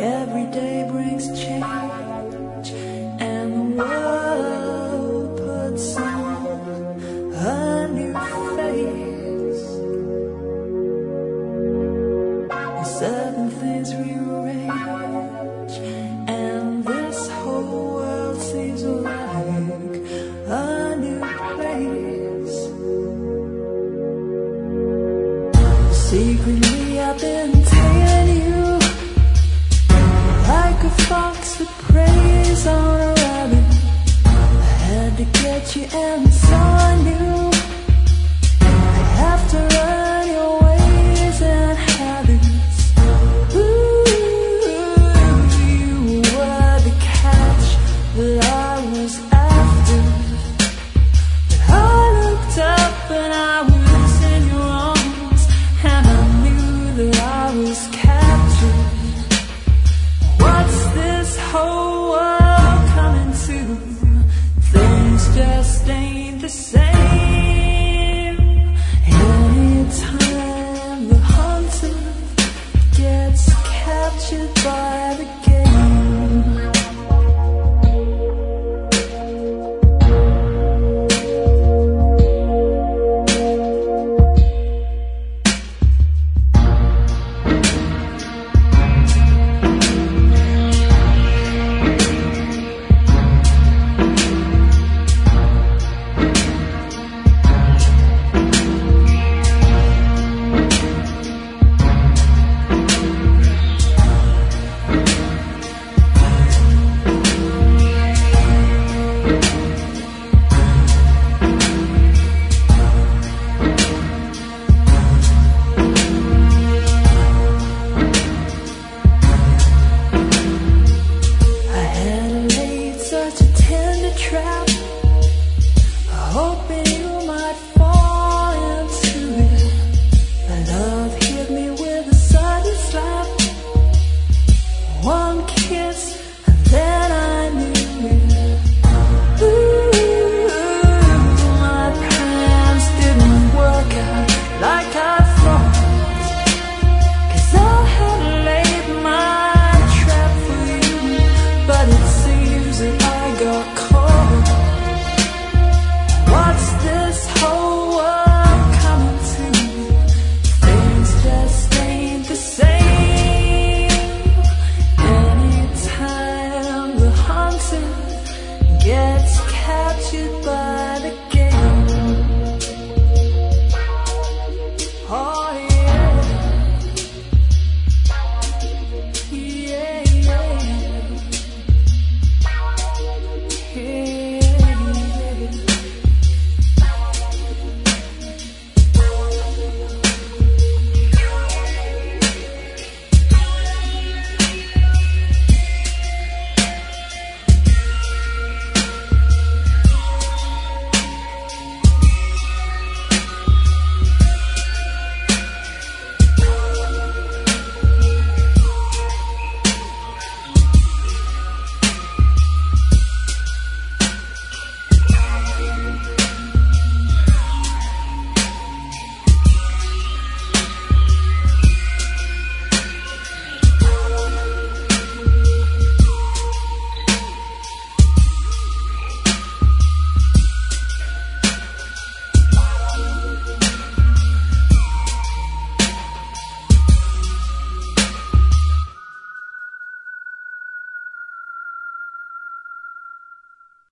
Every day brings change, and the world puts on a new face. Certain things rearrange, and this whole world seems like a new place. Secretly I've been tailing you like a fox that preys on a rabbit. I had to get you, and so I knew I have to learn your ways and habits. Ooh, you were the catch that I was after. But I looked up and I was in your arms, and I knew that I was captured. What's this whole world coming to? Things just ain't the same. Anytime the hunter gets captured by the